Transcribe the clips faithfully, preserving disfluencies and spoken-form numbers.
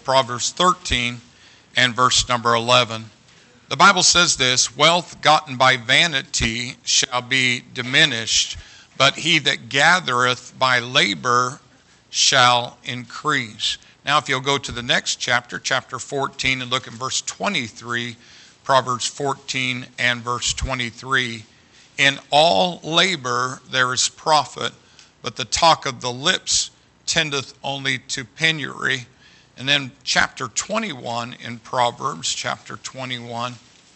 Proverbs thirteen and verse number eleven. The Bible says this, wealth gotten by vanity shall be diminished, but he that gathereth by labor shall increase. Now if you'll go to the next chapter, chapter fourteen, and look at verse twenty-three, Proverbs fourteen and verse twenty-three. In all labor there is profit, but the talk of the lips tendeth only to penury. And then chapter twenty-one in Proverbs, chapter twenty-one.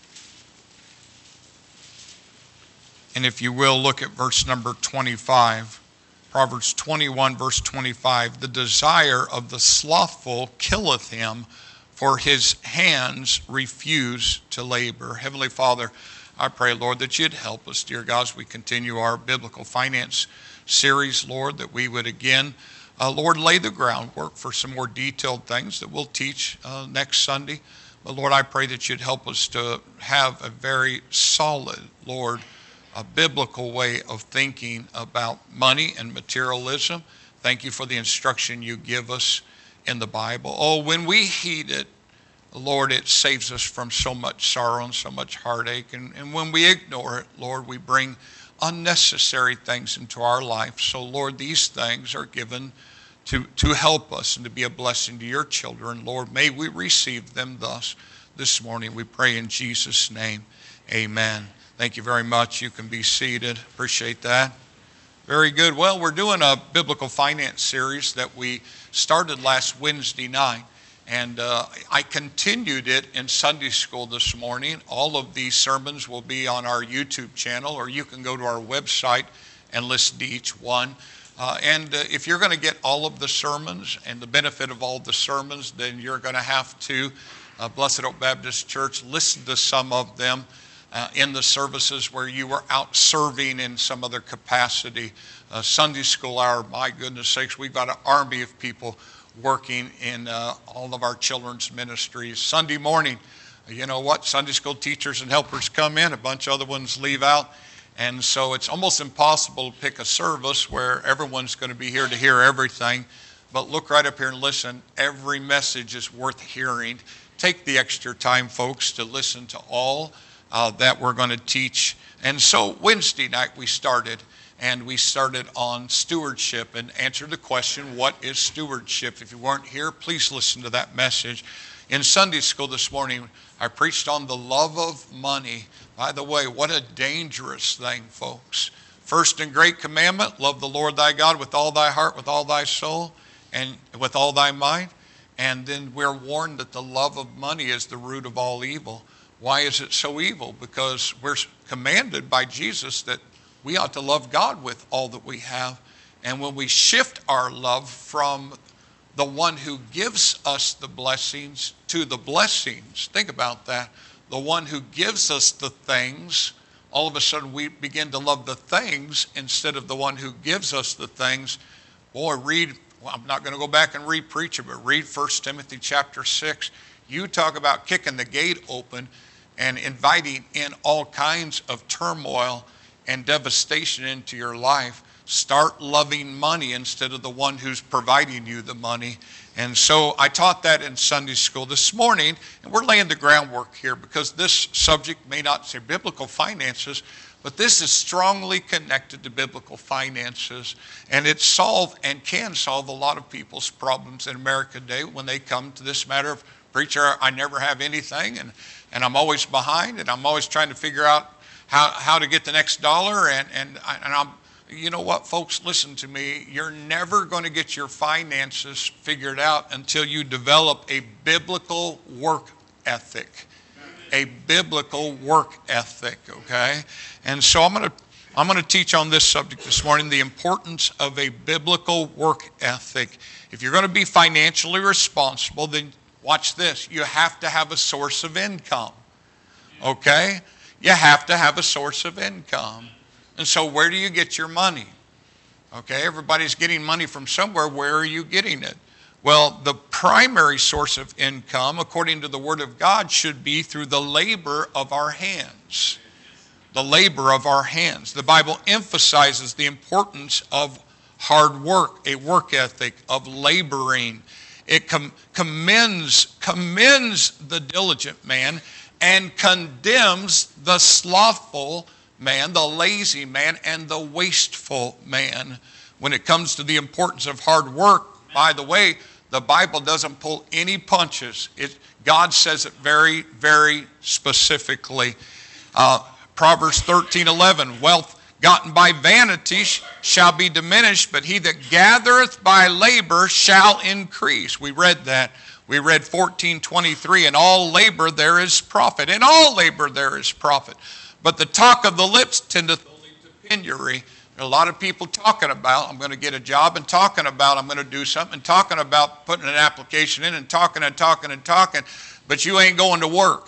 And if you will, look at verse number twenty-five. Proverbs twenty-one, verse twenty-five. The desire of the slothful killeth him, for his hands refuse to labor. Heavenly Father, I pray, Lord, that you'd help us, dear God, as we continue our biblical finance series, Lord, that we would again, uh, Lord, lay the groundwork for some more detailed things that we'll teach uh, next Sunday. But Lord, I pray that you'd help us to have a very solid, Lord, a biblical way of thinking about money and materialism. Thank you for the instruction you give us in the Bible. Oh, when we heed it, Lord, it saves us from so much sorrow and so much heartache. And, and when we ignore it, Lord, we bring unnecessary things into our life. So, Lord, these things are given to, to help us and to be a blessing to your children. Lord, may we receive them thus this morning. We pray in Jesus' name. Amen. Thank you very much. You can be seated. Appreciate that. Very good. Well, we're doing a biblical finance series that we started last Wednesday night. And uh, I continued it in Sunday school this morning. All of these sermons will be on our YouTube channel, or you can go to our website and listen to each one. Uh, and uh, if you're going to get all of the sermons and the benefit of all the sermons, then you're going to have to, uh, Blessed Oak Baptist Church, listen to some of them uh, in the services where you were out serving in some other capacity. Uh, Sunday school hour, my goodness sakes, we've got an army of people working in uh, all of our children's ministries. Sunday morning, you know what? Sunday school teachers and helpers come in, a bunch of other ones leave out. And so it's almost impossible to pick a service where everyone's going to be here to hear everything. But look right up here and listen. Every message is worth hearing. Take the extra time, folks, to listen to all uh, that we're going to teach. And so Wednesday night we started. And we started on stewardship and answered the question, what is stewardship? If you weren't here, please listen to that message. In Sunday school this morning, I preached on the love of money. By the way, what a dangerous thing, folks. First and great commandment, love the Lord thy God with all thy heart, with all thy soul, and with all thy mind. And then we're warned that the love of money is the root of all evil. Why is it so evil? Because we're commanded by Jesus that we ought to love God with all that we have. And when we shift our love from the one who gives us the blessings to the blessings, think about that. The one who gives us the things, all of a sudden we begin to love the things instead of the one who gives us the things. Boy, read, well, I'm not going to go back and re-preach it, but read First Timothy chapter six. You talk about kicking the gate open and inviting in all kinds of turmoil and devastation into your life. Start loving money instead of the one who's providing you the money. And so I taught that in Sunday school this morning, and we're laying the groundwork here because this subject may not say biblical finances, but this is strongly connected to biblical finances, and it solve and can solve a lot of people's problems in America today when they come to this matter of, preacher, I never have anything, and, and I'm always behind, and I'm always trying to figure out how, how to get the next dollar, and, and, and I'm, you know what, folks, listen to me. You're never going to get your finances figured out until you develop a biblical work ethic. A biblical work ethic, okay? And so I'm going to I'm going to teach on this subject this morning, the importance of a biblical work ethic. If you're going to be financially responsible, then watch this. You have to have a source of income, okay? You have to have a source of income. And so where do you get your money? Okay, everybody's getting money from somewhere. Where are you getting it? Well, the primary source of income, according to the Word of God, should be through the labor of our hands. The labor of our hands. The Bible emphasizes the importance of hard work, a work ethic, of laboring. It com- commends, commends the diligent man and condemns the slothful man, the lazy man, and the wasteful man. When it comes to the importance of hard work, by the way, the Bible doesn't pull any punches. It, God says it very, very specifically. Uh, Proverbs thirteen eleven, wealth gotten by vanity shall be diminished, but he that gathereth by labor shall increase. We read that. We read fourteen twenty-three, in all labor there is profit. In all labor there is profit. But the talk of the lips tendeth only to penury. There are a lot of people talking about, I'm going to get a job, and talking about, I'm going to do something, and talking about putting an application in, and talking and talking and talking, but you ain't going to work.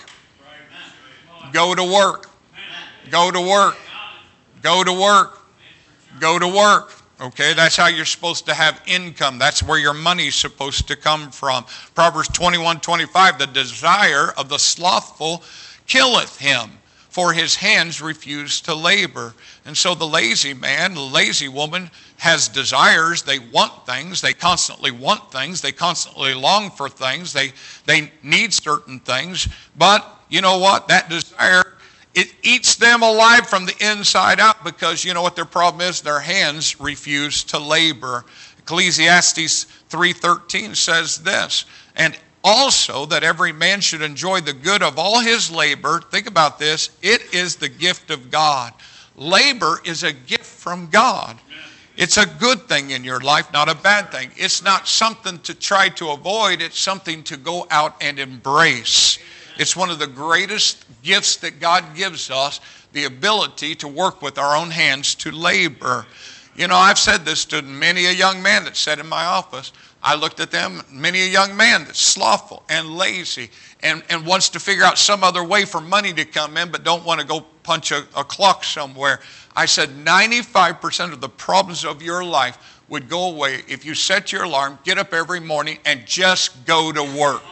Go to work. Go to work. Go to work. Go to work. Okay, that's how you're supposed to have income. That's where your money's supposed to come from. Proverbs twenty-one twenty-five, the desire of the slothful killeth him, for his hands refuse to labor. And so the lazy man, the lazy woman has desires. They want things. They constantly want things. They constantly long for things. They, they need certain things. But you know what? That desire, it eats them alive from the inside out, because you know what their problem is? Their hands refuse to labor. Ecclesiastes three thirteen says this, and also that every man should enjoy the good of all his labor. Think about this. It is the gift of God. Labor is a gift from God. It's a good thing in your life, not a bad thing. It's not something to try to avoid. It's something to go out and embrace. It's one of the greatest gifts that God gives us, the ability to work with our own hands to labor. You know, I've said this to many a young man that sat in my office. I looked at them, many a young man that's slothful and lazy and, and wants to figure out some other way for money to come in, but don't want to go punch a, a clock somewhere. I said ninety-five percent of the problems of your life would go away if you set your alarm, get up every morning, and just go to work.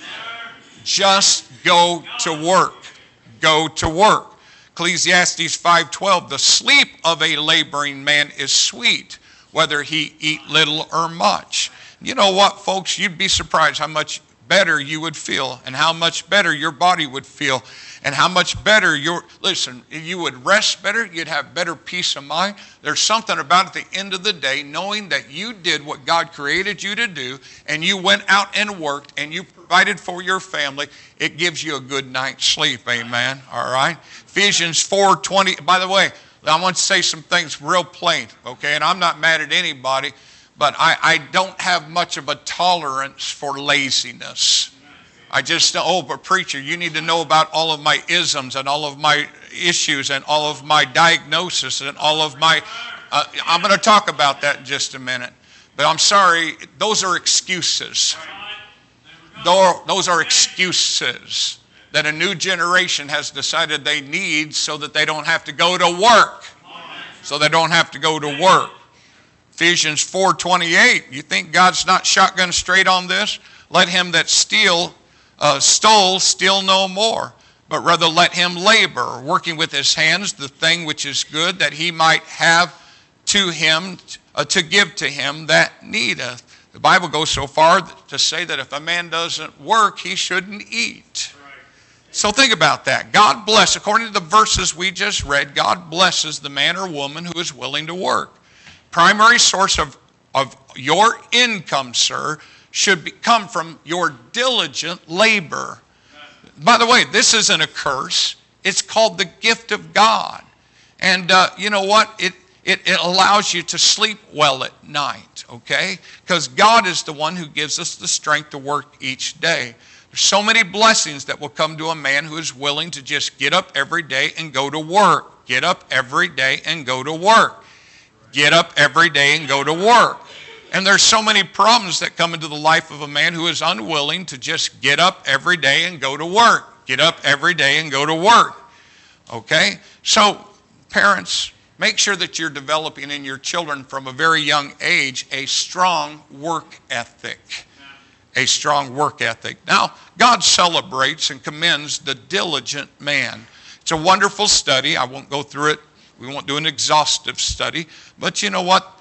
Just go to work. Go to work. Ecclesiastes five twelve, the sleep of a laboring man is sweet, whether he eat little or much. You know what, folks? You'd be surprised how much better you would feel, and how much better your body would feel, and how much better your, listen, you would rest better, you'd have better peace of mind. There's something about at the end of the day, knowing that you did what God created you to do, and you went out and worked, and you provided for your family. It gives you a good night's sleep, amen, all right? Ephesians four twenty, by the way, I want to say some things real plain, okay, and I'm not mad at anybody, but I, I don't have much of a tolerance for laziness. I just, oh, but preacher, you need to know about all of my isms and all of my issues and all of my diagnosis and all of my, uh, I'm going to talk about that in just a minute. But I'm sorry, those are excuses. Those are excuses that a new generation has decided they need so that they don't have to go to work. So they don't have to go to work. Ephesians four twenty-eight, you think God's not shotgun straight on this? Let him that steal, uh, stole, steal no more, but rather let him labor, working with his hands the thing which is good, that he might have to him, uh, to give to him that needeth. The Bible goes so far to say that if a man doesn't work, he shouldn't eat. So think about that. God bless, according to the verses we just read, God blesses the man or woman who is willing to work. Primary source of, of your income, sir, should be, come from your diligent labor. By the way, this isn't a curse. It's called the gift of God. And uh, you know what? It, it, it allows you to sleep well at night, okay? Because God is the one who gives us the strength to work each day. There's so many blessings that will come to a man who is willing to just get up every day and go to work. Get up every day and go to work. Get up every day and go to work. And there's so many problems that come into the life of a man who is unwilling to just get up every day and go to work. Get up every day and go to work. Okay? So, parents, make sure that you're developing in your children from a very young age a strong work ethic. A strong work ethic. Now, God celebrates and commends the diligent man. It's a wonderful study. I won't go through it. We won't do an exhaustive study. But you know what?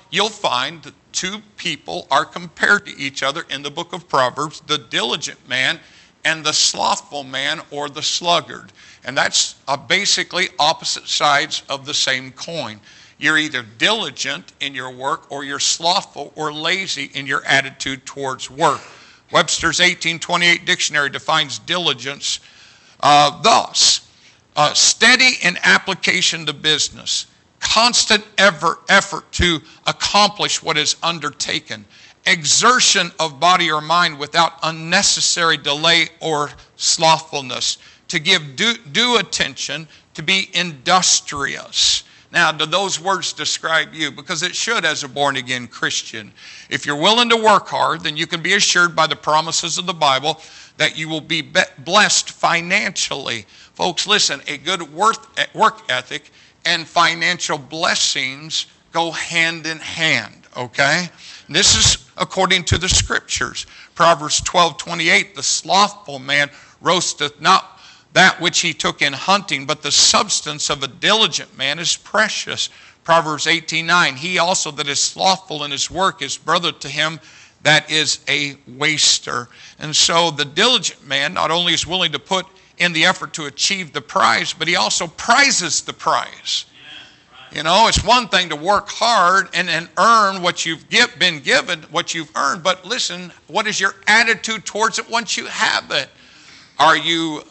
you'll find that two people are compared to each other in the book of Proverbs, the diligent man and the slothful man or the sluggard. And that's uh, basically opposite sides of the same coin. You're either diligent in your work or you're slothful or lazy in your attitude towards work. Webster's eighteen twenty-eight dictionary defines diligence uh, thus. Uh, steady in application to business. Constant effort, effort to accomplish what is undertaken. Exertion of body or mind without unnecessary delay or slothfulness. To give due, due attention, to be industrious. Now, do those words describe you? Because it should as a born-again Christian. If you're willing to work hard, then you can be assured by the promises of the Bible that you will be blessed financially. Folks, listen, a good work ethic and financial blessings go hand in hand, okay? This is according to the scriptures. Proverbs twelve twenty-eight, the slothful man roasteth not that which he took in hunting, but the substance of a diligent man is precious. Proverbs eighteen nine, he also that is slothful in his work is brother to him that is a waster. And so the diligent man not only is willing to put in the effort to achieve the prize, but he also prizes the prize. You know, it's one thing to work hard and, and earn what you've give, been given, what you've earned, but listen, what is your attitude towards it once you have it? Are you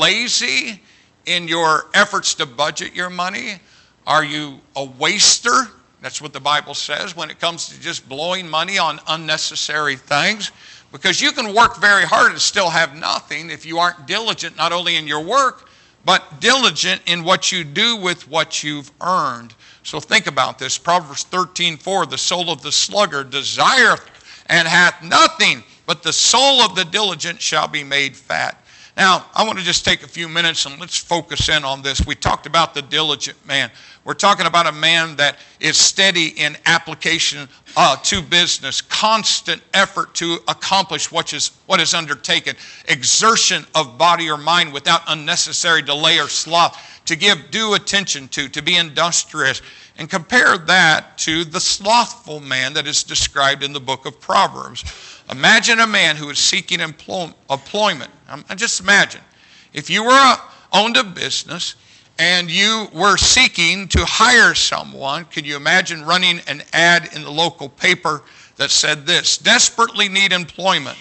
lazy in your efforts to budget your money? Are you a waster? That's what the Bible says when it comes to just blowing money on unnecessary things. Because you can work very hard and still have nothing if you aren't diligent, not only in your work, but diligent in what you do with what you've earned. So think about this. Proverbs thirteen four, the soul of the sluggard desireth and hath nothing, but the soul of the diligent shall be made fat. Now, I want to just take a few minutes and let's focus in on this. We talked about the diligent man. We're talking about a man that is steady in application uh, to business, constant effort to accomplish what is, what is undertaken, exertion of body or mind without unnecessary delay or sloth, to give due attention to, to be industrious. And compare that to the slothful man that is described in the book of Proverbs. Imagine a man who is seeking employ- employment. Um, just imagine, if you were a, owned a business and you were seeking to hire someone, can you imagine running an ad in the local paper that said this, desperately need employment,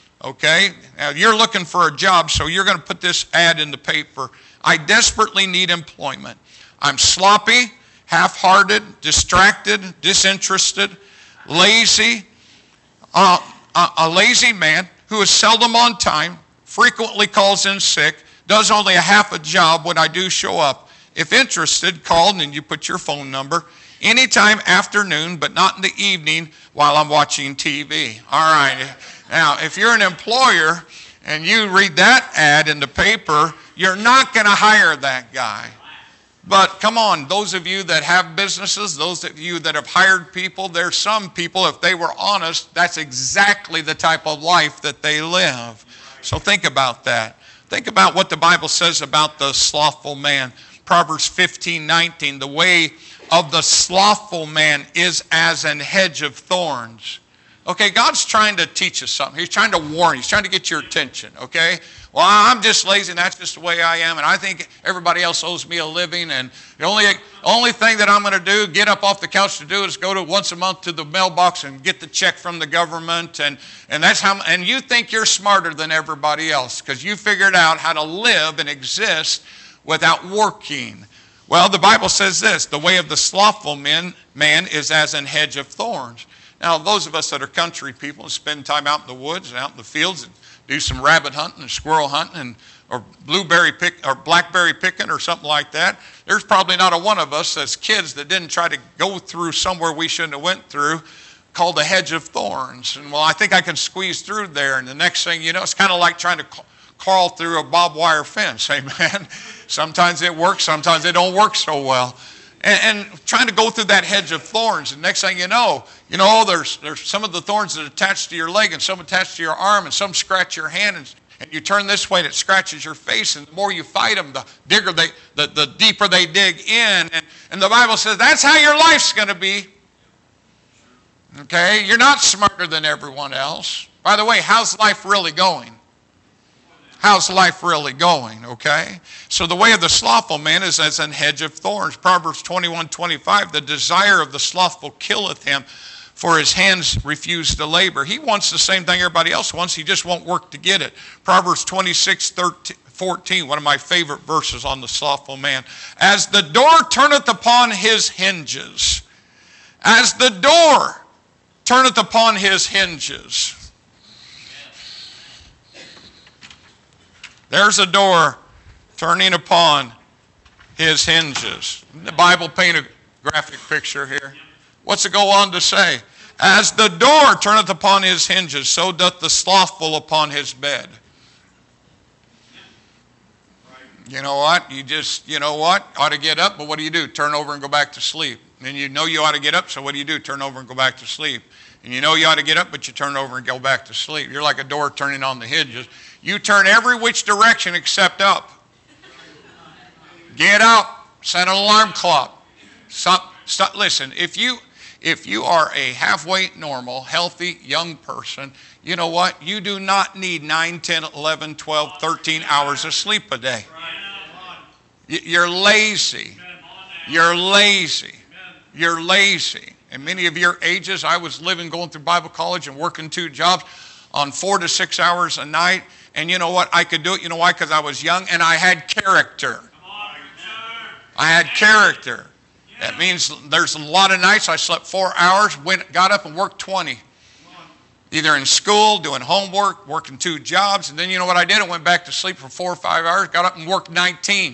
okay? Now you're looking for a job, so you're going to put this ad in the paper. I desperately need employment. I'm sloppy, half-hearted, distracted, disinterested, lazy, uh, a, a lazy man who is seldom on time, frequently calls in sick, does only a half a job when I do show up. If interested, call and you put your phone number. Anytime afternoon, but not in the evening while I'm watching T V. All right. Now, if you're an employer and you read that ad in the paper, you're not going to hire that guy. But come on, those of you that have businesses, those of you that have hired people, there's some people, if they were honest, that's exactly the type of life that they live. So think about that. Think about what the Bible says about the slothful man. Proverbs fifteen nineteen, the way of the slothful man is as an hedge of thorns. Okay, God's trying to teach us something. He's trying to warn you. He's trying to get your attention, okay? Well, I'm just lazy, and that's just the way I am, and I think everybody else owes me a living, and the only only thing that I'm going to do, get up off the couch to do, is go to once a month to the mailbox and get the check from the government, and, and that's how. And you think you're smarter than everybody else because you figured out how to live and exist without working. Well, the Bible says this, the way of the slothful man, man is as an hedge of thorns. Now, those of us that are country people and spend time out in the woods and out in the fields and do some rabbit hunting and squirrel hunting and or blueberry pick or blackberry picking or something like that, there's probably not a one of us as kids that didn't try to go through somewhere we shouldn't have went through called a hedge of thorns. And well, I think I can squeeze through there. And the next thing you know, it's kind of like trying to crawl through a barbed wire fence. Amen. Sometimes it works, sometimes it don't work so well. And, and trying to go through that hedge of thorns, and next thing you know, you know, there's there's some of the thorns that attach to your leg, and some attach to your arm, and some scratch your hand, and, and you turn this way, and it scratches your face, and the more you fight them, the bigger they, the, the deeper they dig in, and, and the Bible says that's how your life's going to be. Okay? You're not smarter than everyone else. By the way, how's life really going? How's life really going? Okay? So the way of the slothful man is as an hedge of thorns. Proverbs twenty-one twenty-five, the desire of the slothful killeth him, for his hands refuse to labor. He wants the same thing everybody else wants. He just won't work to get it. Proverbs twenty-six fourteen, one of my favorite verses on the slothful man. As the door turneth upon his hinges. As the door turneth upon his hinges. There's a door turning upon his hinges. The Bible paint a graphic picture here. What's it go on to say? As the door turneth upon his hinges, so doth the slothful upon his bed. You know what? You just, you know what? Ought to get up, but what do you do? Turn over and go back to sleep. And you know you ought to get up, so what do you do? Turn over and go back to sleep. And you know you ought to get up, but you turn over and go back to sleep. You're like a door turning on the hinges. You turn every which direction except up. Get up. Set an alarm clock. Stop, stop. Listen, if you, if you are a halfway normal, healthy, young person, you know what? You do not need nine, ten, eleven, twelve, thirteen hours of sleep a day. You're lazy. You're lazy. You're lazy. And many of your ages, I was living, going through Bible college and working two jobs on four to six hours a night. And you know what? I could do it. You know why? Because I was young and I had character. I had character. That means there's a lot of nights I slept four hours, went, got up and worked twenty. Either in school, doing homework, working two jobs. And then you know what I did? I went back to sleep for four or five hours, got up and worked nineteen.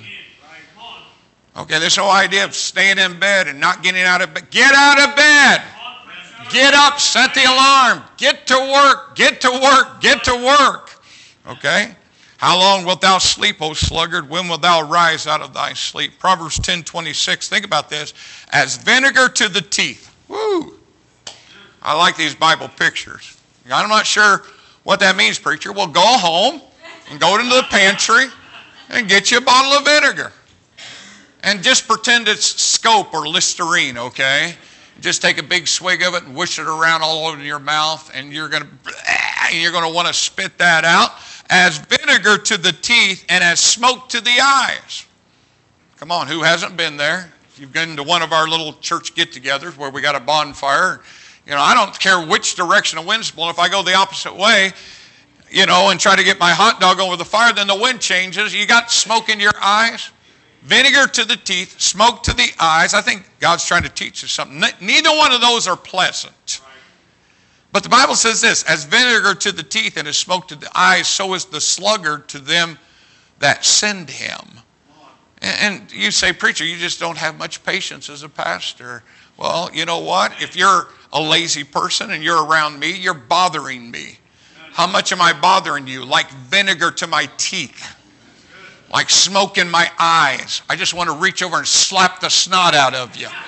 Okay, this whole idea of staying in bed and not getting out of bed. Get out of bed. Get up, set the alarm. Get to work, get to work, get to work. Okay? How long wilt thou sleep, O sluggard? When wilt thou rise out of thy sleep? Proverbs ten twenty-six, think about this. As vinegar to the teeth. Woo! I like these Bible pictures. I'm not sure what that means, preacher. Well, go home and go into the pantry and get you a bottle of vinegar. And just pretend it's Scope or Listerine, okay? Just take a big swig of it and wish it around all over your mouth, and you're going to you're going to want to spit that out. As vinegar to the teeth and as smoke to the eyes. Come on, who hasn't been there? If you've been to one of our little church get-togethers where we got a bonfire, you know, I don't care which direction the wind's blowing. If I go the opposite way, you know, and try to get my hot dog over the fire, then the wind changes. You got smoke in your eyes. Vinegar to the teeth, smoke to the eyes. I think God's trying to teach us something. Neither one of those are pleasant. But the Bible says this, as vinegar to the teeth and as smoke to the eyes, so is the sluggard to them that send him. And you say, preacher, you just don't have much patience as a pastor. Well, you know what? If you're a lazy person and you're around me, you're bothering me. How much am I bothering you? Like vinegar to my teeth. Like smoke in my eyes. I just want to reach over and slap the snot out of you.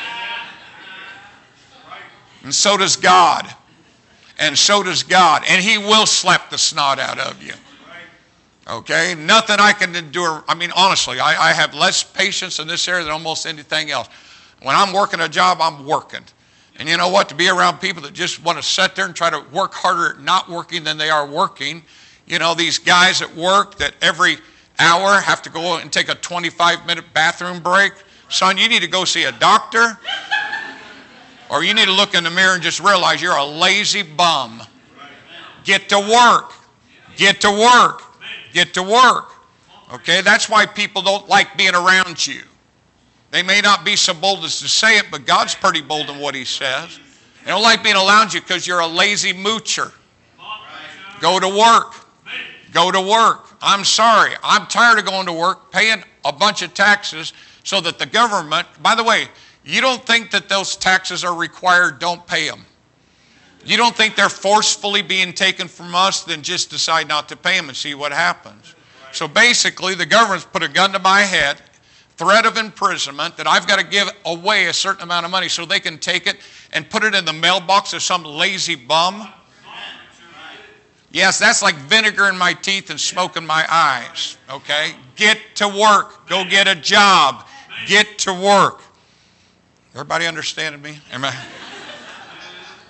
And so does God. And so does God. And he will slap the snot out of you. Okay? Nothing I can endure. I mean, honestly, I, I have less patience in this area than almost anything else. When I'm working a job, I'm working. And you know what? To be around people that just want to sit there and try to work harder at not working than they are working. You know, these guys at work that every hour have to go and take a twenty-five minute bathroom break. Son, you need to go see a doctor. Or you need to look in the mirror and just realize you're a lazy bum. Get to work. Get to work. Get to work. Okay, that's why people don't like being around you. They may not be so bold as to say it, but God's pretty bold in what he says. They don't like being around you because you're a lazy moocher. Go to work. Go to work. I'm sorry. I'm tired of going to work, paying a bunch of taxes so that the government, by the way, you don't think that those taxes are required, don't pay them. You don't think they're forcefully being taken from us, then just decide not to pay them and see what happens. So basically, the government's put a gun to my head, threat of imprisonment, that I've got to give away a certain amount of money so they can take it and put it in the mailbox of some lazy bum. Yes, that's like vinegar in my teeth and smoke in my eyes, okay? Get to work. Go get a job. Get to work. Everybody understanding me? Am I?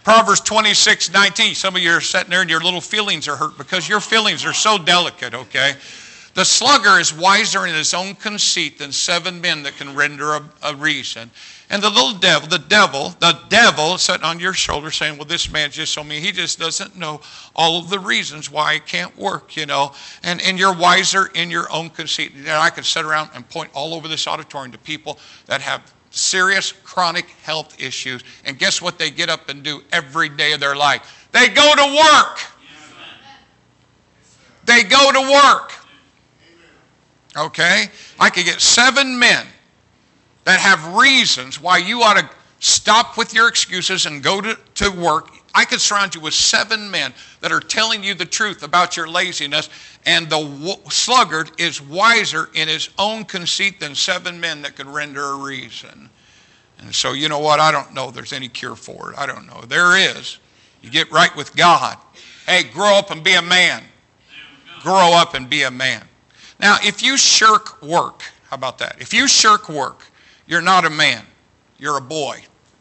Proverbs twenty-six nineteen. Some of you are sitting there and your little feelings are hurt because your feelings are so delicate, okay? The sluggard is wiser in his own conceit than seven men that can render a, a reason. And the little devil, the devil, the devil sitting on your shoulder saying, well, this man's just so mean. He just doesn't know all of the reasons why it can't work, you know. And, and you're wiser in your own conceit. You know, I could sit around and point all over this auditorium to people that have serious chronic health issues. And guess what they get up and do every day of their life? They go to work. They go to work. Okay? I could get seven men that have reasons why you ought to stop with your excuses and go to, to work. I could surround you with seven men that are telling you the truth about your laziness, and the w- sluggard is wiser in his own conceit than seven men that could render a reason. And so, you know what? I don't know if there's any cure for it. I don't know. There is. You get right with God. Hey, grow up and be a man. Grow up and be a man. Now, if you shirk work, how about that? If you shirk work, you're not a man. You're a boy.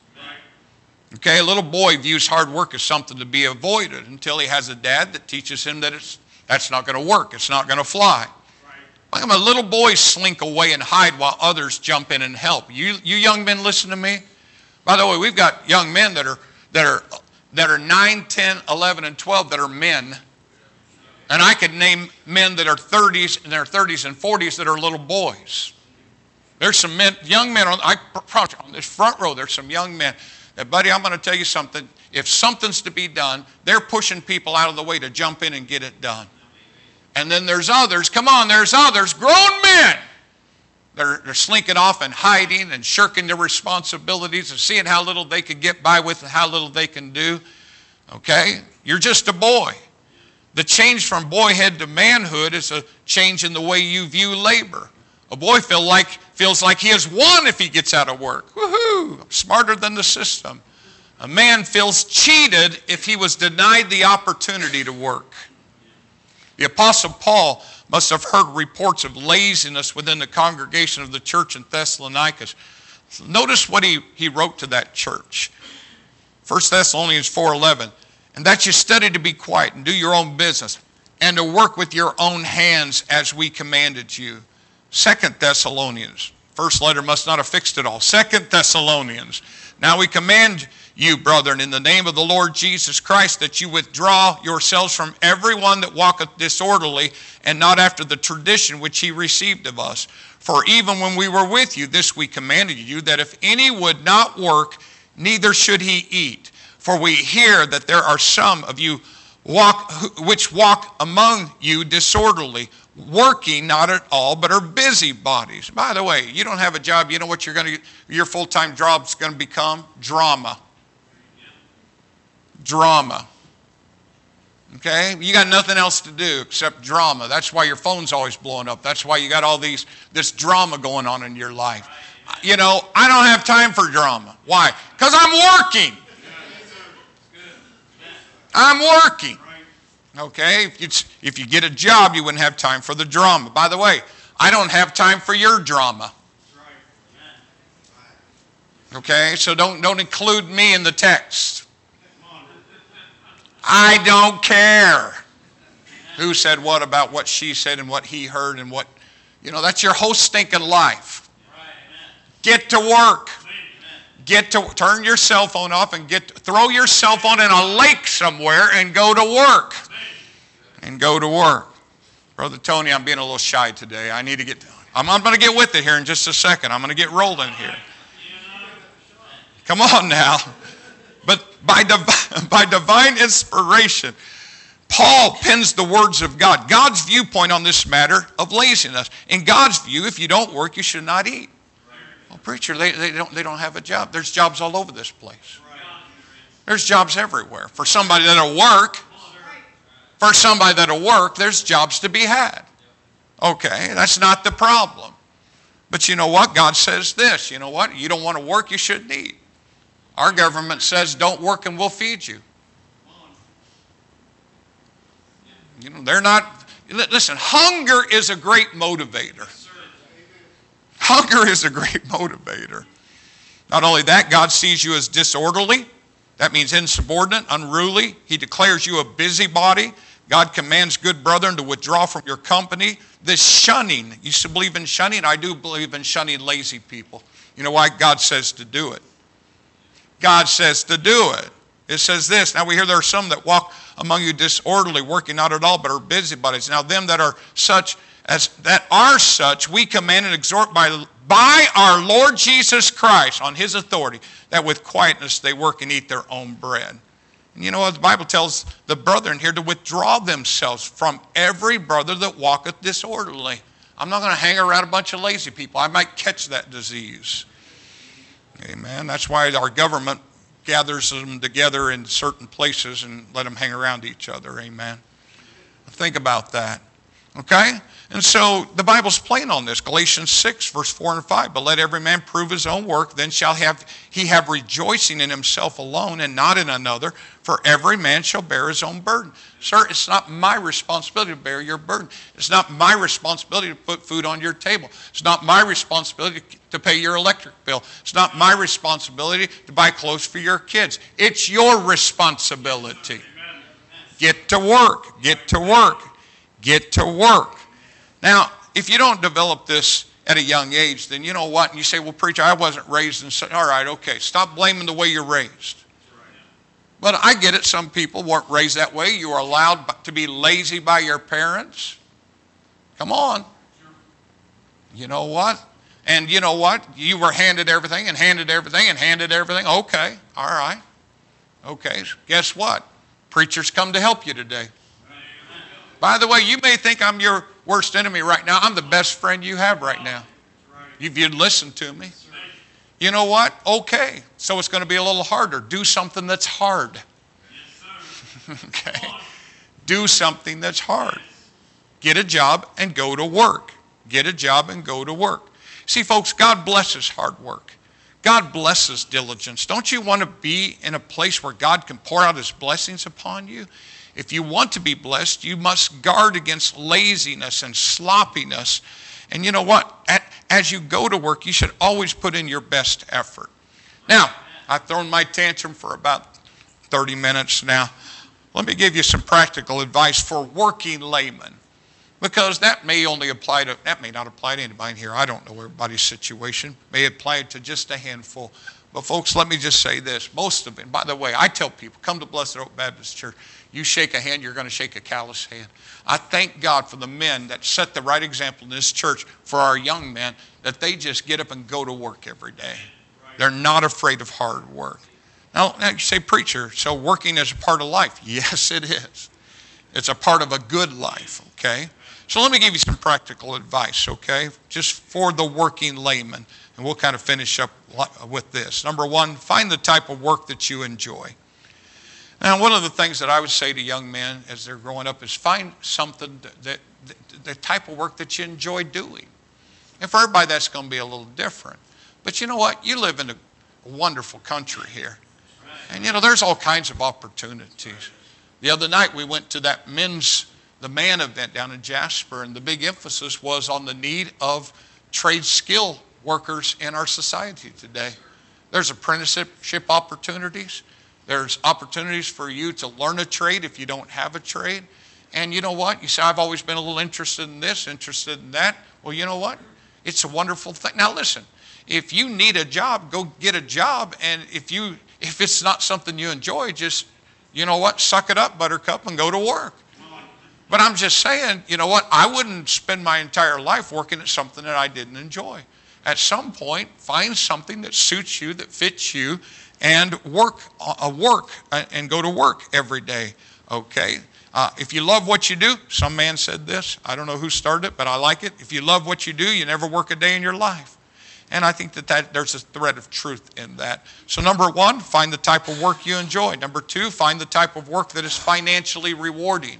Okay, a little boy views hard work as something to be avoided until he has a dad that teaches him that it's that's not going to work. It's not going to fly. Right. A little boys slink away and hide while others jump in and help. You, you young men, listen to me. By the way, we've got young men that are that are that are nine, ten, eleven, and twelve that are men. And I could name men that are thirties in their thirties and forties that are little boys. There's some men, young men on, I promise you, on this front row, there's some young men that, buddy, I'm going to tell you something. If something's to be done, they're pushing people out of the way to jump in and get it done. And then there's others, come on, there's others, grown men. They're, they're slinking off and hiding and shirking their responsibilities and seeing how little they can get by with and how little they can do. Okay? You're just a boy. The change from boyhood to manhood is a change in the way you view labor. A boy feel like, feels like he has won if he gets out of work. Woohoo! I'm smarter than the system. A man feels cheated if he was denied the opportunity to work. The Apostle Paul must have heard reports of laziness within the congregation of the church in Thessalonica. Notice what he, he wrote to that church. First Thessalonians four eleven. And that you study to be quiet and do your own business and to work with your own hands as we commanded you. Second Thessalonians. First letter must not have fixed it all. Second Thessalonians. Now we command you, brethren, in the name of the Lord Jesus Christ, that you withdraw yourselves from everyone that walketh disorderly and not after the tradition which he received of us. For even when we were with you, this we commanded you, that if any would not work, neither should he eat. For we hear that there are some of you walk, which walk among you disorderly, working not at all, but are busybodies. By the way, you don't have a job. You know what you're going to, your full-time job's going to become? Drama. Drama. Okay? You got nothing else to do except drama. That's why your phone's always blowing up. That's why you got all these this drama going on in your life. You know, I don't have time for drama. Why? Because I'm working. I'm working. Okay? If, it's, if you get a job, you wouldn't have time for the drama. By the way, I don't have time for your drama. Okay? So don't, don't include me in the text. I don't care who said what about what she said and what he heard and what, you know, that's your whole stinking life. Get to work. Get to turn your cell phone off and get to, throw your cell phone in a lake somewhere and go to work. And go to work. Brother Tony, I'm being a little shy today. I need to get, I'm, I'm going to get with it here in just a second. I'm going to get rolling here. Come on now. But by, div- by divine inspiration, Paul pens the words of God. God's viewpoint on this matter of laziness. In God's view, if you don't work, you should not eat. Well, preacher, they, they, don't, they don't have a job. There's jobs all over this place. There's jobs everywhere. For somebody that'll work, for somebody that'll work, there's jobs to be had. Okay, that's not the problem. But you know what? God says this. You know what? You don't want to work, you shouldn't eat. Our government says don't work and we'll feed you. You know, they're not, listen, hunger is a great motivator. Hunger is a great motivator. Not only that, God sees you as disorderly. That means insubordinate, unruly. He declares you a busybody. God commands good brethren to withdraw from your company. This shunning, you used to believe in shunning? I do believe in shunning lazy people. You know why? God says to do it. God says to do it. It says this, now we hear there are some that walk among you disorderly, working not at all, but are busybodies. Now them that are such, as that are such, we command and exhort by, by our Lord Jesus Christ, on his authority, that with quietness they work and eat their own bread. And you know what the Bible tells the brethren here to withdraw themselves from every brother that walketh disorderly. I'm not going to hang around a bunch of lazy people. I might catch that disease. Amen. That's why our government gathers them together in certain places and let them hang around each other. Amen. Think about that. Okay? And so the Bible's plain on this. Galatians six, verse four and five. But let every man prove his own work, then shall have he have rejoicing in himself alone and not in another, for every man shall bear his own burden. Sir, it's not my responsibility to bear your burden. It's not my responsibility to put food on your table. It's not my responsibility to pay your electric bill. It's not my responsibility to buy clothes for your kids. It's your responsibility. Get to work. Get to work. Get to work. Now, if you don't develop this at a young age, then you know what? And you say, well, preacher, I wasn't raised in such. All right, okay. Stop blaming the way you're raised. But I get it. Some people weren't raised that way. You are allowed to be lazy by your parents. Come on. You know what? And you know what? You were handed everything and handed everything and handed everything. Okay. All right. Okay. Guess what? Preachers come to help you today. By the way, you may think I'm your worst enemy right now. I'm the best friend you have right now. If you'd listen to me. You know what? Okay. So it's going to be a little harder. Do something that's hard. Okay. Do something that's hard. Get a job and go to work. Get a job and go to work. See, folks, God blesses hard work. God blesses diligence. Don't you want to be in a place where God can pour out his blessings upon you? If you want to be blessed, you must guard against laziness and sloppiness. And you know what? At, as you go to work, you should always put in your best effort. Now, I've thrown my tantrum for about thirty minutes now. Let me give you some practical advice for working laymen. Because that may only apply to, that may not apply to anybody here. I don't know everybody's situation. May apply to just a handful. But folks, let me just say this. Most of it, by the way, I tell people, come to Blessed Oak Baptist Church. You shake a hand, you're going to shake a callous hand. I thank God for the men that set the right example in this church for our young men, that they just get up and go to work every day. They're not afraid of hard work. Now, now you say, preacher, so working is a part of life. Yes, it is. It's a part of a good life, okay? So let me give you some practical advice, okay, just for the working layman. And we'll kind of finish up with this. Number one, find the type of work that you enjoy. Now, one of the things that I would say to young men as they're growing up is find something, that, that, that the type of work that you enjoy doing. And for everybody, that's going to be a little different. But you know what? You live in a wonderful country here. And, you know, there's all kinds of opportunities. The other night, we went to that men's, the man event down in Jasper, and the big emphasis was on the need of trade skill workers in our society today. There's apprenticeship opportunities. There's opportunities for you to learn a trade if you don't have a trade. And you know what? You say, I've always been a little interested in this, interested in that. Well, you know what? It's a wonderful thing. Now listen, if you need a job, go get a job. And if you if it's not something you enjoy, just, you know what? Suck it up, buttercup, and go to work. But I'm just saying, you know what? I wouldn't spend my entire life working at something that I didn't enjoy. At some point, find something that suits you, that fits you, and work, uh, work uh, and go to work every day, okay? Uh, if you love what you do, some man said this. I don't know who started it, but I like it. If you love what you do, you never work a day in your life. And I think that, that there's a thread of truth in that. So number one, find the type of work you enjoy. Number two, find the type of work that is financially rewarding.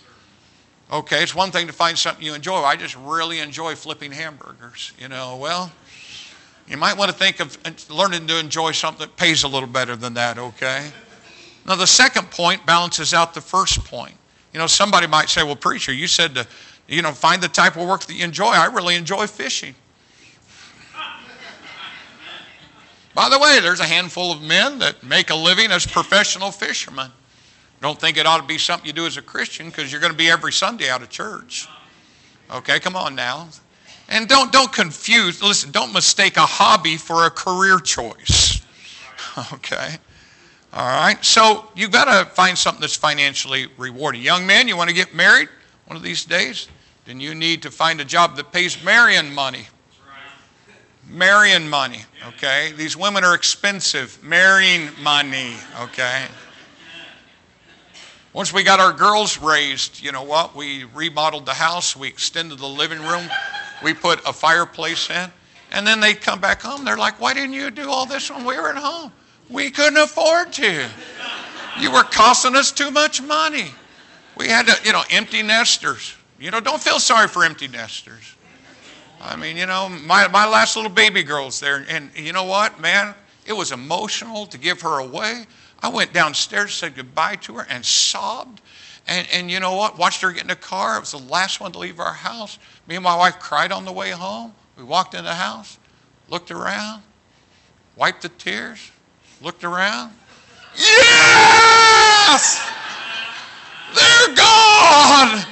Okay, it's one thing to find something you enjoy. I just really enjoy flipping hamburgers. You know, well, you might want to think of learning to enjoy something that pays a little better than that, okay? Now, the second point balances out the first point. You know, somebody might say, well, preacher, you said to, you know, find the type of work that you enjoy. I really enjoy fishing. By the way, there's a handful of men that make a living as professional fishermen. Don't think it ought to be something you do as a Christian because you're going to be every Sunday out of church. Okay, come on now. And don't, don't confuse, listen, don't mistake a hobby for a career choice. Okay? All right? So you've got to find something that's financially rewarding. Young man, you want to get married one of these days? Then you need to find a job that pays marrying money. Marrying money, okay? These women are expensive. Marrying money, okay? Once we got our girls raised, you know what? We remodeled the house. We extended the living room. We put a fireplace in. And then they come back home. They're like, why didn't you do all this when we were at home? We couldn't afford to. You were costing us too much money. We had to, you know, empty nesters. You know, don't feel sorry for empty nesters. I mean, you know, my, my last little baby girl's there. And you know what, man? It was emotional to give her away. I went downstairs, said goodbye to her, and sobbed. And, and you know what? Watched her get in the car. It was the last one to leave our house. Me and my wife cried on the way home. We walked in the house, looked around, wiped the tears, looked around. Yes! They're gone!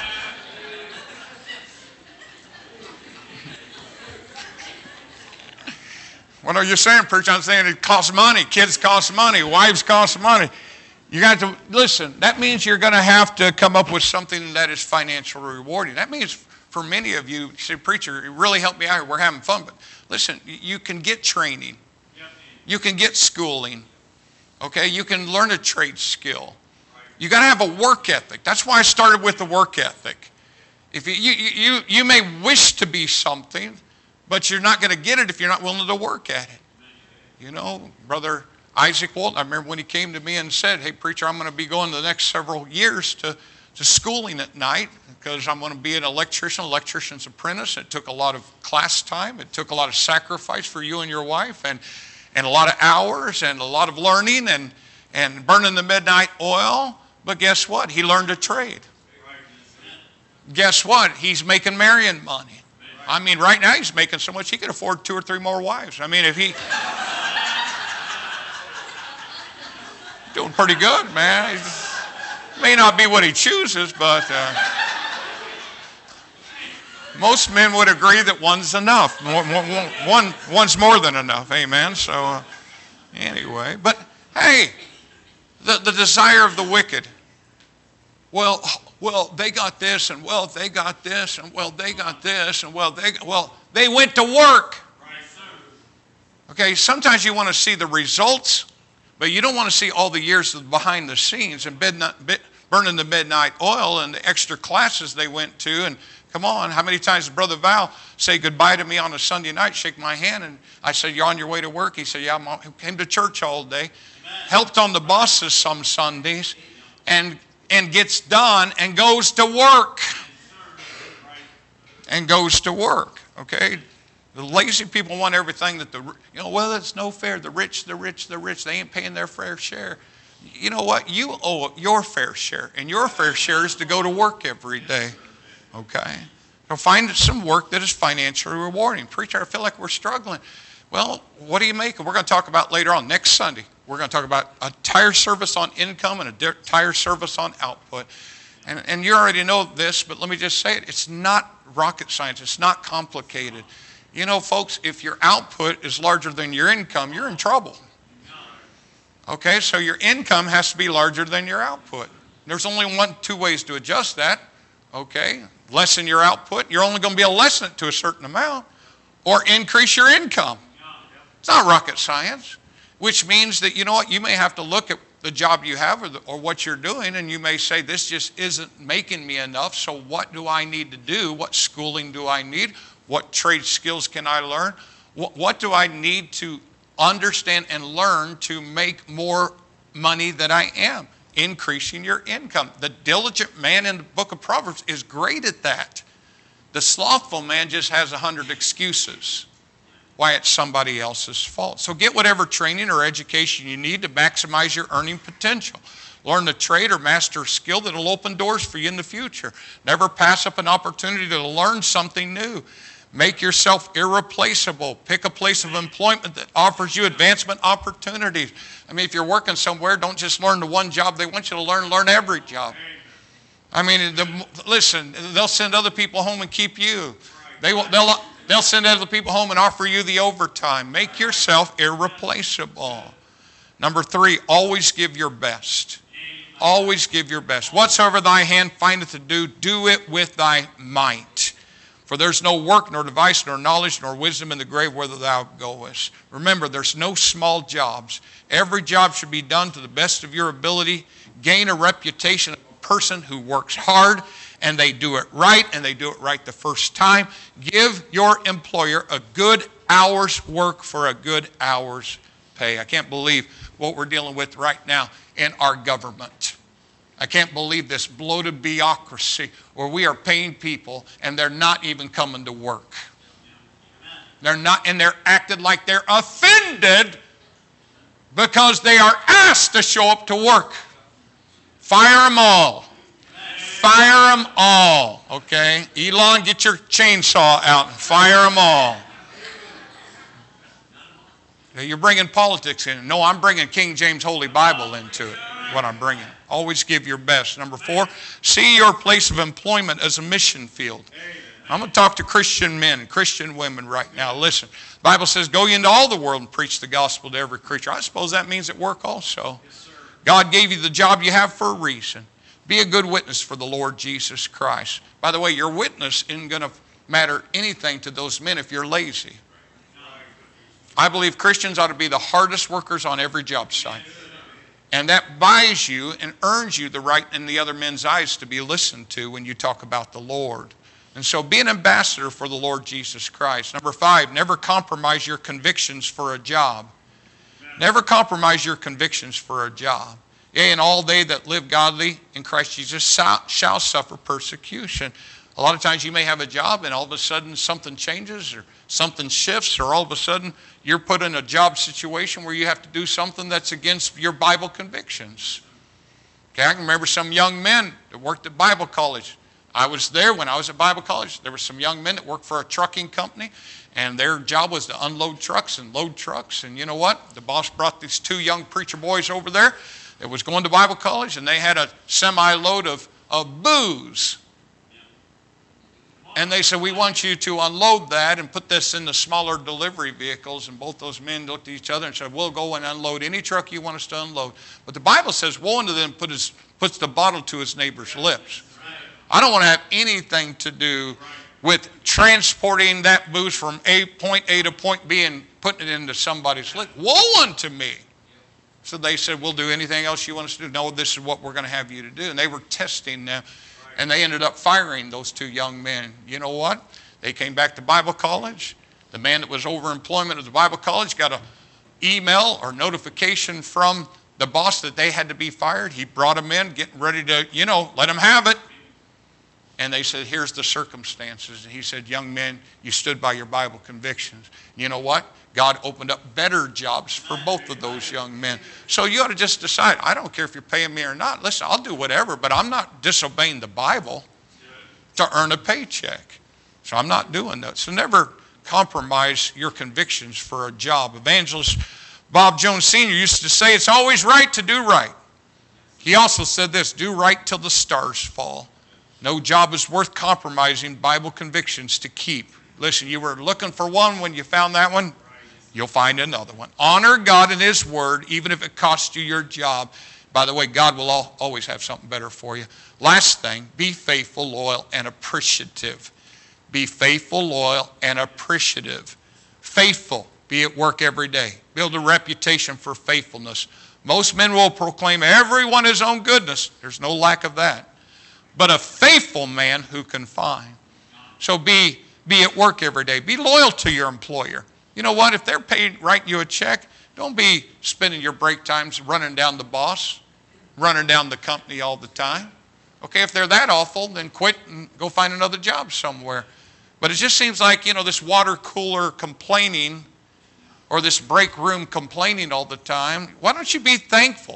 What are you saying, preacher? I'm saying it costs money. Kids cost money. Wives cost money. You got to, listen, that means you're going to have to come up with something that is financially rewarding. That means for many of you, you say, preacher, it really helped me out here. We're having fun. But listen, you can get training. You can get schooling. Okay? You can learn a trade skill. You got to have a work ethic. That's why I started with the work ethic. If you, you, you, you may wish to be something, but you're not going to get it if you're not willing to work at it. You know, Brother Isaac Walton, I remember when he came to me and said, hey, preacher, I'm going to be going the next several years to, to schooling at night because I'm going to be an electrician, electrician's apprentice. It took a lot of class time. It took a lot of sacrifice for you and your wife and, and a lot of hours and a lot of learning and, and burning the midnight oil. But guess what? He learned a trade. Guess what? He's making marrying money. I mean, right now he's making so much he could afford two or three more wives. I mean, if he... doing pretty good, man. He may not be what he chooses, but uh, most men would agree that one's enough. One, one, one's more than enough, amen? So uh, anyway, but hey, the, the desire of the wicked. Well, well, they got this, and well, they got this, and well, they got this, and well, they well, they went to work. Okay, sometimes you want to see the results, but you don't want to see all the years of behind the scenes and burning the midnight oil and the extra classes they went to. And come on, how many times did Brother Val say goodbye to me on a Sunday night, shake my hand, and I said, you're on your way to work? He said, yeah, I came to church all day, helped on the buses some Sundays, and and gets done and goes to work. And goes to work, okay? The lazy people want everything that the, you know, well, it's no fair. The rich, the rich, the rich, they ain't paying their fair share. You know what? You owe your fair share, and your fair share is to go to work every day, okay? So find some work that is financially rewarding. Preacher, I feel like we're struggling. Well, what do you make? We're going to talk about later on, next Sunday. We're going to talk about a tire service on income and a tire service on output. And, and you already know this, but let me just say it. It's not rocket science. It's not complicated. You know, folks, if your output is larger than your income, you're in trouble. Okay, so your income has to be larger than your output. There's only one, two ways to adjust that. Okay, lessen your output. You're only going to be able to lessen it to a certain amount, or increase your income. It's not rocket science, which means that, you know what, you may have to look at the job you have or, the, or what you're doing, and you may say, this just isn't making me enough, so what do I need to do? What schooling do I need? What trade skills can I learn? What, what do I need to understand and learn to make more money than I am? Increasing your income. The diligent man in the book of Proverbs is great at that. The slothful man just has a hundred excuses why it's somebody else's fault. So get whatever training or education you need to maximize your earning potential. Learn a trade or master a skill that will open doors for you in the future. Never pass up an opportunity to learn something new. Make yourself irreplaceable. Pick a place of employment that offers you advancement opportunities. I mean, if you're working somewhere, don't just learn the one job they want you to learn. Learn every job. I mean, the, listen, they'll send other people home and keep you. They will, they'll, they'll send other people home and offer you the overtime. Make yourself irreplaceable. Number three, always give your best. Always give your best. Whatsoever thy hand findeth to do, do it with thy might. For there's no work, nor device, nor knowledge, nor wisdom in the grave whither thou goest. Remember, there's no small jobs. Every job should be done to the best of your ability. Gain a reputation of a person who works hard, and they do it right, and they do it right the first time. Give your employer a good hour's work for a good hour's pay. I can't believe what we're dealing with right now in our government. I can't believe this bloated bureaucracy where we are paying people and they're not even coming to work. They're not, and they're acted like they're offended because they are asked to show up to work. Fire them all. Fire them all. Okay? Elon, get your chainsaw out and fire them all. You're bringing politics in. No, I'm bringing King James Holy Bible into it, what I'm bringing. Always give your best. Number four, see your place of employment as a mission field. I'm going to talk to Christian men and Christian women right now. Listen, the Bible says, go ye into all the world and preach the gospel to every creature. I suppose that means at work also. God gave you the job you have for a reason. Be a good witness for the Lord Jesus Christ. By the way, your witness isn't going to matter anything to those men if you're lazy. I believe Christians ought to be the hardest workers on every job site. And that buys you and earns you the right in the other men's eyes to be listened to when you talk about the Lord. And so be an ambassador for the Lord Jesus Christ. Number five, never compromise your convictions for a job. Never compromise your convictions for a job. Yea, and all they that live godly in Christ Jesus shall suffer persecution. A lot of times you may have a job and all of a sudden something changes or something shifts, or all of a sudden you're put in a job situation where you have to do something that's against your Bible convictions. Okay, I can remember some young men that worked at Bible college. I was there when I was at Bible college. There were some young men that worked for a trucking company, and their job was to unload trucks and load trucks. And you know what? The boss brought these two young preacher boys over there that was going to Bible college, and they had a semi-load of, of booze. And they said, we want you to unload that and put this in the smaller delivery vehicles. And both those men looked at each other and said, we'll go and unload any truck you want us to unload. But the Bible says, woe unto them put his, puts the bottle to his neighbor's lips. I don't want to have anything to do with transporting that booze from a point A to point B and putting it into somebody's lip. Woe unto me. So they said, we'll do anything else you want us to do. No, this is what we're going to have you to do. And they were testing them. And they ended up firing those two young men. You know what? They came back to Bible college. The man that was over employment at the Bible college got an email or notification from the boss that they had to be fired. He brought them in, getting ready to, you know, let them have it. And they said, here's the circumstances. And he said, young men, you stood by your Bible convictions. You know what? God opened up better jobs for both of those young men. So you ought to just decide, I don't care if you're paying me or not. Listen, I'll do whatever, but I'm not disobeying the Bible to earn a paycheck. So I'm not doing that. So never compromise your convictions for a job. Evangelist Bob Jones Senior used to say, it's always right to do right. He also said this, do right till the stars fall. No job is worth compromising Bible convictions to keep. Listen, you were looking for one when you found that one. You'll find another one. Honor God and His Word, even if it costs you your job. By the way, God will always have something better for you. Last thing, be faithful, loyal, and appreciative. Be faithful, loyal, and appreciative. Faithful, be at work every day. Build a reputation for faithfulness. Most men will proclaim everyone his own goodness. There's no lack of that. But a faithful man who can find. So be, be at work every day. Be loyal to your employer. You know what? If they're paying, writing you a check, don't be spending your break times running down the boss, running down the company all the time. Okay, if they're that awful, then quit and go find another job somewhere. But it just seems like, you know, this water cooler complaining or this break room complaining all the time. Why don't you be thankful?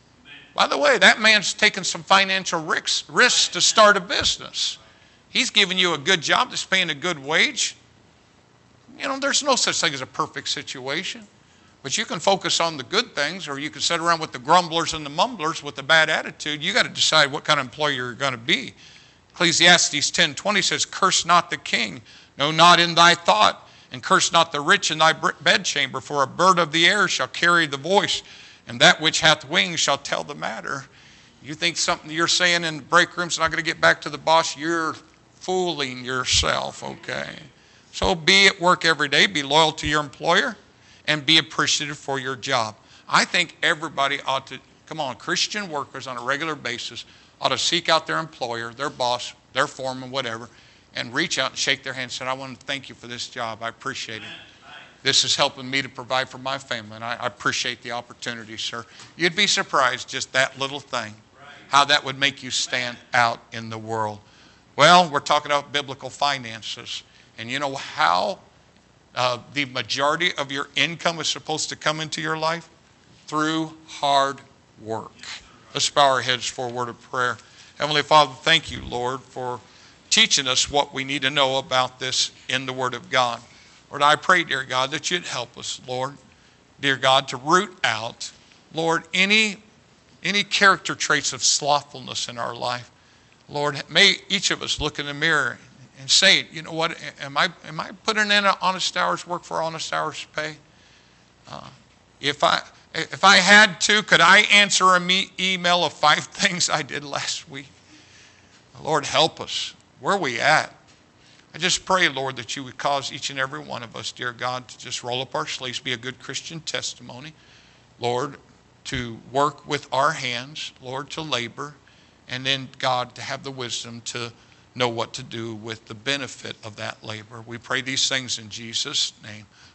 By the way, that man's taking some financial risks, risks to start a business. He's giving you a good job that's paying a good wage. You know, there's no such thing as a perfect situation. But you can focus on the good things, or you can sit around with the grumblers and the mumblers with a bad attitude. You got to decide what kind of employer you're going to be. Ecclesiastes ten twenty says, curse not the king, no, not in thy thought, and curse not the rich in thy bedchamber, for a bird of the air shall carry the voice, and that which hath wings shall tell the matter. You think something you're saying in the break room's not going to get back to the boss, you're fooling yourself, okay? So be at work every day, be loyal to your employer, and be appreciative for your job. I think everybody ought to, come on, Christian workers on a regular basis ought to seek out their employer, their boss, their foreman, whatever, and reach out and shake their hand and say, I want to thank you for this job. I appreciate it. This is helping me to provide for my family, and I, I appreciate the opportunity, sir. You'd be surprised, just that little thing, how that would make you stand out in the world. Well, we're talking about biblical finances, and you know how uh, the majority of your income is supposed to come into your life? Through hard work. Let's bow our heads for a word of prayer. Heavenly Father, thank you, Lord, for teaching us what we need to know about this in the Word of God. Lord, I pray, dear God, that you'd help us, Lord, dear God, to root out, Lord, any, any character traits of slothfulness in our life. Lord, may each of us look in the mirror and say, you know what, am I, am I putting in an honest hour's work for honest hour's pay? Uh, if I... If I had to, could I answer an me- email of five things I did last week? Lord, help us. Where are we at? I just pray, Lord, that you would cause each and every one of us, dear God, to just roll up our sleeves, be a good Christian testimony. Lord, to work with our hands, Lord, to labor, and then, God, to have the wisdom to know what to do with the benefit of that labor. We pray these things in Jesus' name.